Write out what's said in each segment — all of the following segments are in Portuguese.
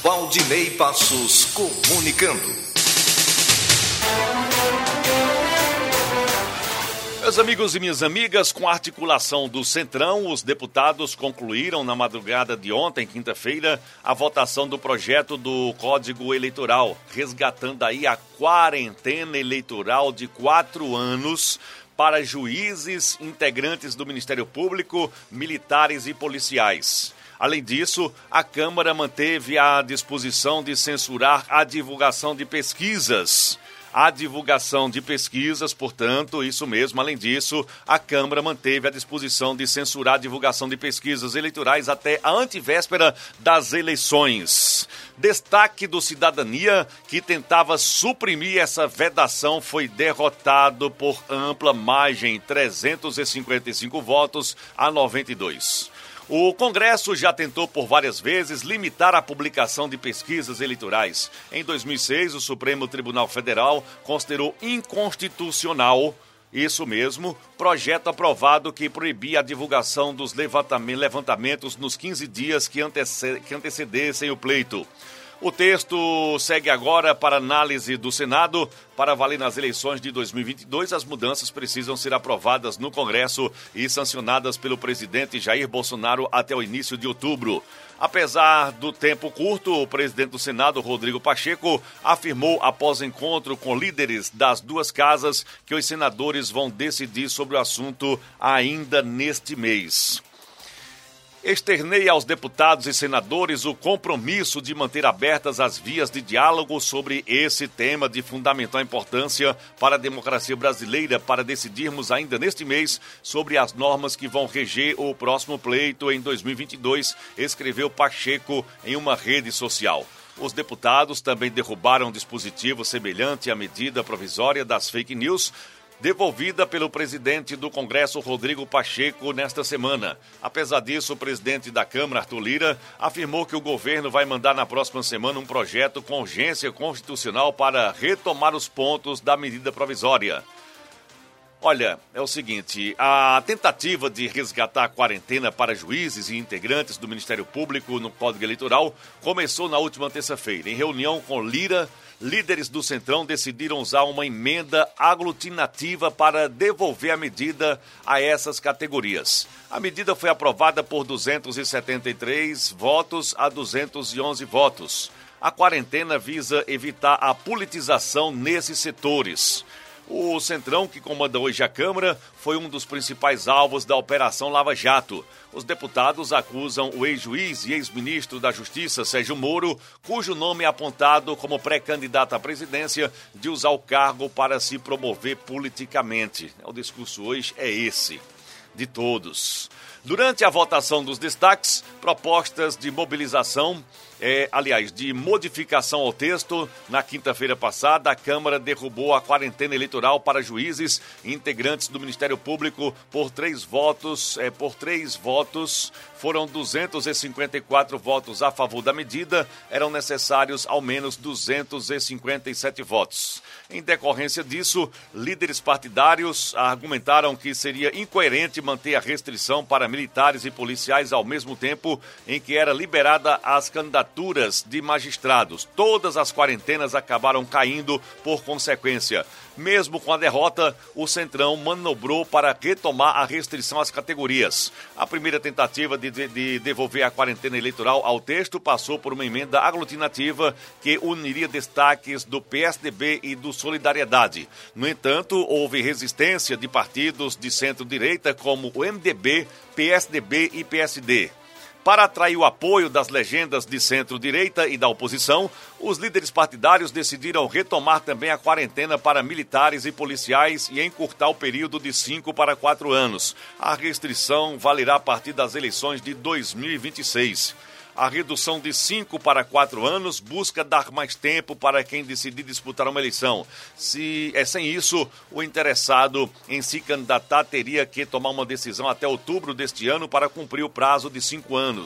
Valdinei Passos comunicando. Meus amigos e minhas amigas, com a articulação do Centrão, os deputados concluíram na madrugada de ontem, quinta-feira, a votação do projeto do Código Eleitoral, resgatando aí a quarentena eleitoral de 4 anos para juízes, integrantes do Ministério Público, militares e policiais. Além disso, a Câmara manteve a disposição de censurar a divulgação de pesquisas. A divulgação de pesquisas, portanto, isso mesmo. Além disso, a Câmara manteve a disposição de censurar a divulgação de pesquisas eleitorais até a antevéspera das eleições. Destaque do Cidadania, que tentava suprimir essa vedação, foi derrotado por ampla margem, 355 votos a 92. O Congresso já tentou por várias vezes limitar a publicação de pesquisas eleitorais. Em 2006, o Supremo Tribunal Federal considerou inconstitucional, isso mesmo, projeto aprovado que proibia a divulgação dos levantamentos nos 15 dias que antecedessem o pleito. O texto segue agora para análise do Senado. Para valer nas eleições de 2022, as mudanças precisam ser aprovadas no Congresso e sancionadas pelo presidente Jair Bolsonaro até o início de outubro. Apesar do tempo curto, o presidente do Senado, Rodrigo Pacheco, afirmou após encontro com líderes das duas casas que os senadores vão decidir sobre o assunto ainda neste mês. Externei aos deputados e senadores o compromisso de manter abertas as vias de diálogo sobre esse tema de fundamental importância para a democracia brasileira, para decidirmos ainda neste mês sobre as normas que vão reger o próximo pleito em 2022, escreveu Pacheco em uma rede social. Os deputados também derrubaram um dispositivo semelhante à medida provisória das fake news, devolvida pelo presidente do Congresso, Rodrigo Pacheco, nesta semana. Apesar disso, o presidente da Câmara, Arthur Lira, afirmou que o governo vai mandar na próxima semana um projeto com urgência constitucional para retomar os pontos da medida provisória. Olha, é o seguinte, a tentativa de resgatar a quarentena para juízes e integrantes do Ministério Público no Código Eleitoral começou na última terça-feira. Em reunião com Lira, líderes do Centrão decidiram usar uma emenda aglutinativa para devolver a medida a essas categorias. A medida foi aprovada por 273 votos a 211 votos. A quarentena visa evitar a politização nesses setores. O Centrão, que comanda hoje a Câmara, foi um dos principais alvos da Operação Lava Jato. Os deputados acusam o ex-juiz e ex-ministro da Justiça, Sérgio Moro, cujo nome é apontado como pré-candidato à presidência, de usar o cargo para se promover politicamente. O discurso hoje é esse, de todos. Durante a votação dos destaques, propostas de mobilização, de modificação ao texto, na quinta-feira passada, a Câmara derrubou a quarentena eleitoral para juízes e integrantes do Ministério Público por 3 votos. Foram 254 votos a favor da medida, eram necessários ao menos 257 votos. Em decorrência disso, líderes partidários argumentaram que seria incoerente manter a restrição para militares e policiais ao mesmo tempo em que era liberada as candidaturas de magistrados. Todas as quarentenas acabaram caindo por consequência. Mesmo com a derrota, o Centrão manobrou para retomar a restrição às categorias. A primeira tentativa de devolver a quarentena eleitoral ao texto passou por uma emenda aglutinativa que uniria destaques do PSDB e do Solidariedade. No entanto, houve resistência de partidos de centro-direita como o MDB, PSDB e PSD. Para atrair o apoio das legendas de centro-direita e da oposição, os líderes partidários decidiram retomar também a quarentena para militares e policiais e encurtar o período de 5 para 4 anos. A restrição valerá a partir das eleições de 2026. A redução de 5 para 4 anos busca dar mais tempo para quem decidir disputar uma eleição. Sem isso, o interessado em se candidatar teria que tomar uma decisão até outubro deste ano para cumprir o prazo de 5 anos.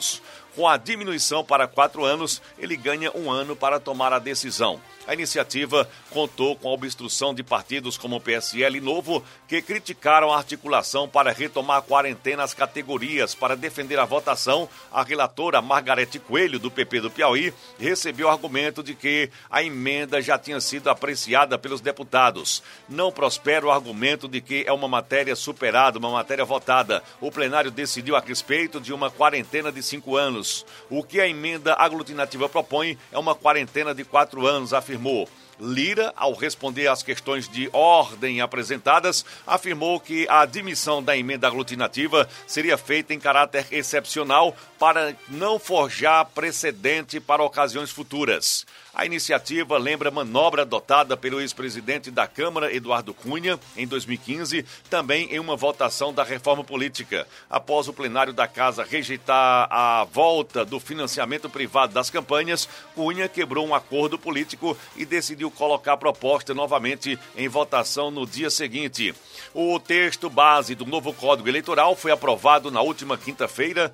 Com a diminuição para 4 anos, ele ganha 1 ano para tomar a decisão. A iniciativa contou com a obstrução de partidos como o PSL e Novo, que criticaram a articulação para retomar a quarentena às categorias. Para defender a votação, a relatora Margarete Coelho, do PP do Piauí, recebeu o argumento de que a emenda já tinha sido apreciada pelos deputados. Não prospera o argumento de que é uma matéria superada, uma matéria votada. O plenário decidiu a respeito de uma quarentena de 5 anos. O que a emenda aglutinativa propõe é uma quarentena de 4 anos, afirmou. Lira, ao responder às questões de ordem apresentadas, afirmou que a admissão da emenda aglutinativa seria feita em caráter excepcional para não forjar precedente para ocasiões futuras. A iniciativa lembra manobra adotada pelo ex-presidente da Câmara, Eduardo Cunha, em 2015, também em uma votação da reforma política. Após o plenário da Casa rejeitar a volta do financiamento privado das campanhas, Cunha quebrou um acordo político e decidiu colocar a proposta novamente em votação no dia seguinte. O texto base do novo Código Eleitoral foi aprovado na última quinta-feira,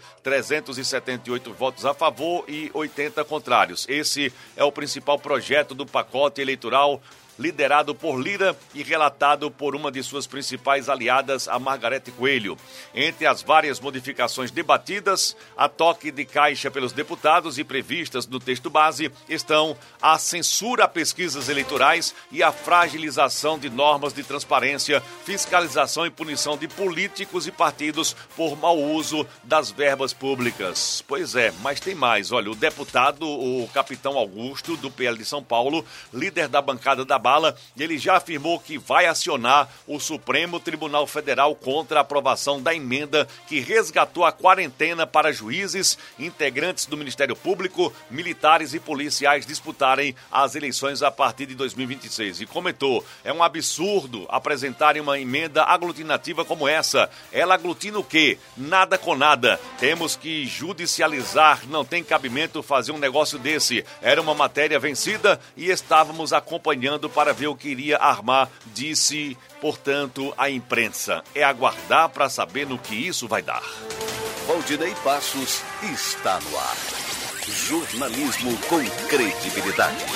378 votos a favor e 80 contrários. Esse é o principal projeto do pacote eleitoral liderado por Lira e relatado por uma de suas principais aliadas, a Margarete Coelho. Entre as várias modificações debatidas, a toque de caixa pelos deputados e previstas no texto base estão a censura a pesquisas eleitorais e a fragilização de normas de transparência, fiscalização e punição de políticos e partidos por mau uso das verbas públicas. Pois é, mas tem mais. Olha, o deputado, o capitão Augusto, do PL de São Paulo, líder da bancada da Bala, ele já afirmou que vai acionar o Supremo Tribunal Federal contra a aprovação da emenda que resgatou a quarentena para juízes, integrantes do Ministério Público, militares e policiais disputarem as eleições a partir de 2026. E comentou, é um absurdo apresentarem uma emenda aglutinativa como essa. Ela aglutina o quê? Nada com nada. Temos que judicializar, não tem cabimento fazer um negócio desse. Era uma matéria vencida e estávamos acompanhando para ver o que iria armar, disse, portanto, a imprensa. É aguardar para saber no que isso vai dar. Valdinei Passos está no ar. Jornalismo com credibilidade.